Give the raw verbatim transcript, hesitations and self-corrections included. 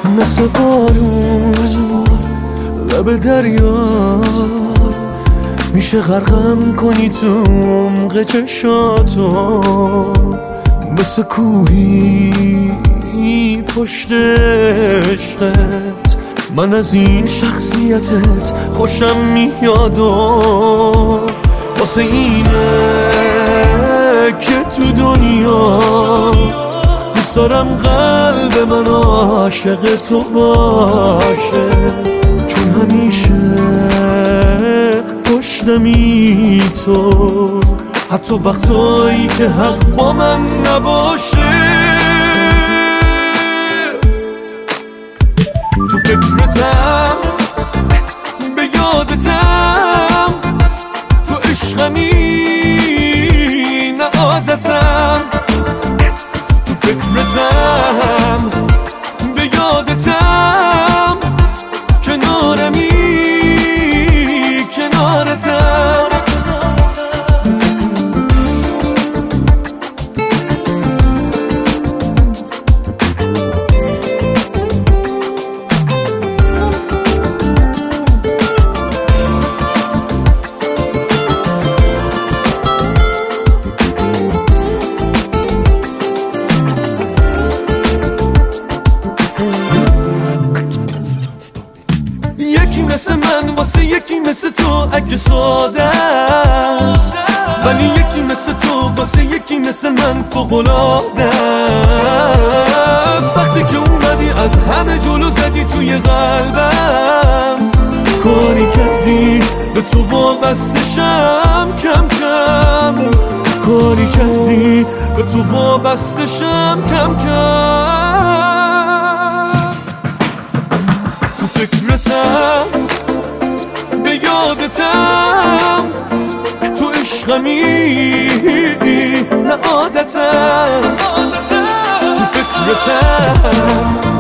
مثل بارون لب دریا میشه غرقم کنی تو عمق چشاتو، مثل کوهی پشت عشقت من از این شخصیتت خوشم میاد و واسه اینه که تو دنیا دوست دارم قلب من عاشق تو باشه، چون همیشه پشتمی تو، حتی وقتایی که حق با من نباشه. تو فکرتم به یادتم، تو عشقمی نه عادتم. تو فکرتم به یادتم، کنارمی کنارتم. یکی مثل من واسه یکی مثل تو اگه ساده است، ولی یکی مثل تو واسه یکی مثل من فوق‌العاده است. وقتی که اومدی از همه جلو زدی توی قلبم، کاری کردی به تو وابستشم کم کم، کاری کردی به تو وابستشم کم کم. تو فکرتم به یادتم، تو عشقمی نه عادتم. تو فکرتم